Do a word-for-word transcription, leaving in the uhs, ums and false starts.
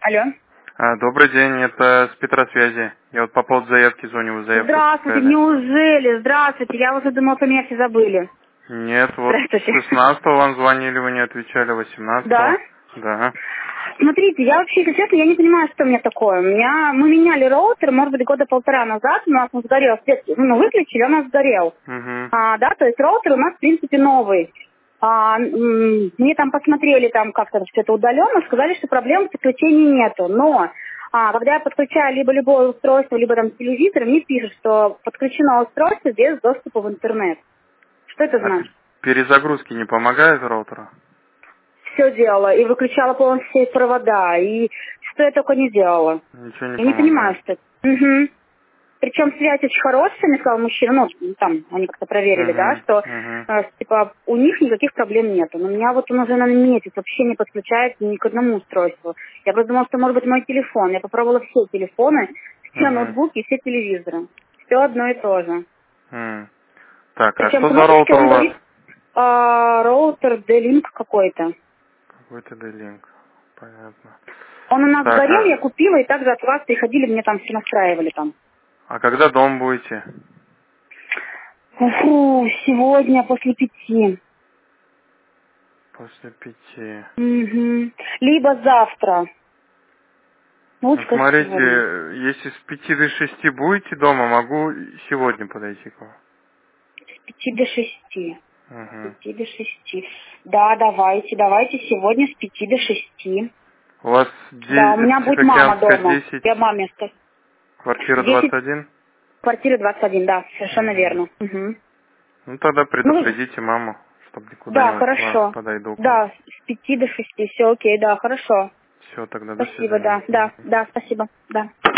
Алло. А, добрый день, это с Петросвязи. Я вот по поводу заявки звоню, вы заявку Здравствуйте, писали. неужели? Здравствуйте, я уже думала, что меня все забыли. Нет, вот Здравствуйте. шестнадцатого вам звонили, вы не отвечали, восемнадцатого. Да? Да. Смотрите, я вообще, если честно, я не понимаю, что у меня такое. У меня, мы меняли роутер, может быть, года полтора назад, у нас он сгорел, свет, ну, выключили, он у нас сгорел. Угу. А, да, то есть роутер у нас, в принципе, новый. А, м, мне там посмотрели, там как-то все это удаленно, сказали, что проблем с подключением нету. Но а, когда я подключаю либо любое устройство, либо там телевизор, мне пишут, что подключено устройство без доступа в интернет. Что это А п- значит? перезагрузки не помогает роутера? Все делала, и выключала полностью все провода, и что я только не делала. Ничего не Я не понимаю, помогает. что это. Угу. Причем связь очень хорошая, мне сказал мужчина, ну, там, они как-то проверили, да, что, Угу. Угу. э, типа, у них никаких проблем нету. Но у меня вот он уже, наверное, месяц вообще не подключается ни к одному устройству. Я просто думала, что может быть мой телефон. Я попробовала все телефоны, все Угу. ноутбуки, все телевизоры. Все одно и то же. М. Так, а Причем что за кнопочки роутер он у вас? говорит, а, роутер D-Link какой-то. Какой-то D-Link. Понятно. Он у нас Так, сгорел, я а, купила, и также от вас приходили, мне там все настраивали там. а когда дом будете? Фу, сегодня после пяти. После пяти. Мгм. Либо завтра. Ну, Ну, лучше, конечно, сегодня. смотрите, если с пяти до шести будете дома, могу сегодня подойти к вам. С пяти до шести. С Угу. пяти до шести. Да, давайте, давайте сегодня с пяти до шести. У вас Да, у де- меня будет мама Тихоокеанская дома. десять, Я маме ска- квартира двадцать десять, один? квартира двадцать один, да, совершенно Угу. верно. Мгм. Ну, тогда Ну, предупредите маму, чтобы никуда да, не ушла, хорошо. подойду к вам. Да, с пяти до шести, все окей, да, хорошо. Все, тогда до Спасибо, свидания. да, да, да, спасибо, да.